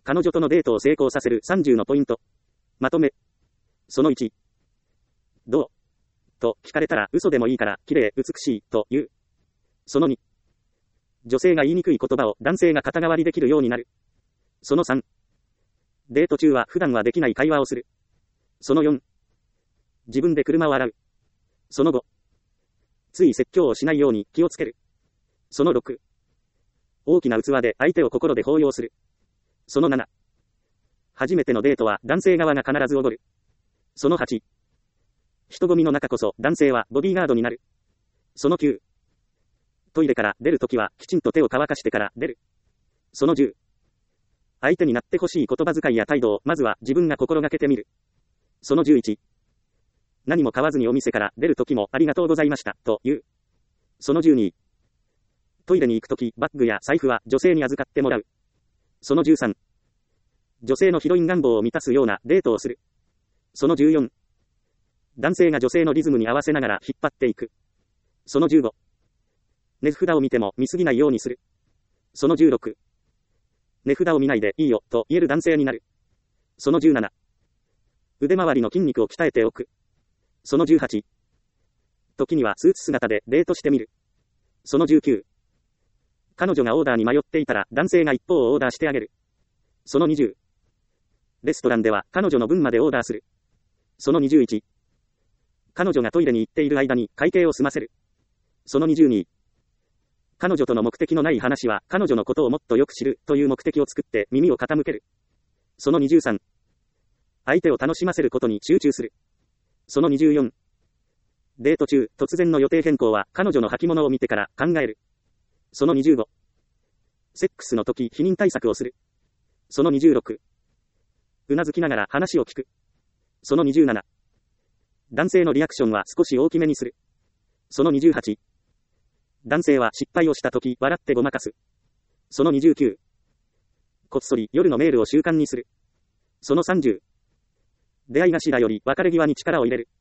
彼女とのデートを成功させる30のポイント。まとめ。その1。どうと聞かれたら嘘でもいいから綺麗、美しいと言う。その2。女性が言いにくい言葉を男性が肩代わりできるようになる。その3。デート中は普段はできない会話をする。その4。自分で車を洗う。その5。つい説教をしないように気をつける。その6。大きな器で相手を心で抱擁する。その7。初めてのデートは男性側が必ずおごる。その8。人混みの中こそ男性はボディーガードになる。その9。トイレから出るときはきちんと手を乾かしてから出る。その10。相手になってほしい言葉遣いや態度をまずは自分が心がけてみる。その11。何も買わずにお店から出るときもありがとうございましたと言う。その12。トイレに行くときバッグや財布は女性に預かってもらう。その13。女性のヒロイン願望を満たすようなデートをする。その14。男性が女性のリズムに合わせながら引っ張っていく。その15。値札を見ても見すぎないようにする。その16。値札を見ないでいいよと言える男性になる。その17。腕周りの筋肉を鍛えておく。その18。時にはスーツ姿でデートしてみる。その19。彼女がオーダーに迷っていたら男性が一方をオーダーしてあげる。その20。レストランでは彼女の分までオーダーする。その21。彼女がトイレに行っている間に会計を済ませる。その22。彼女との目的のない話は彼女のことをもっとよく知るという目的を作って耳を傾ける。その23。相手を楽しませることに集中する。その24。デート中、突然の予定変更は彼女の履物を見てから考える。その25。セックスの時避妊対策をする。その26。うなずきながら話を聞く。その27。男性のリアクションは少し大きめにする。その28。男性は失敗をしたとき笑ってごまかす。その29。こっそり夜のメールを習慣にする。その30。出会い頭より別れ際に力を入れる。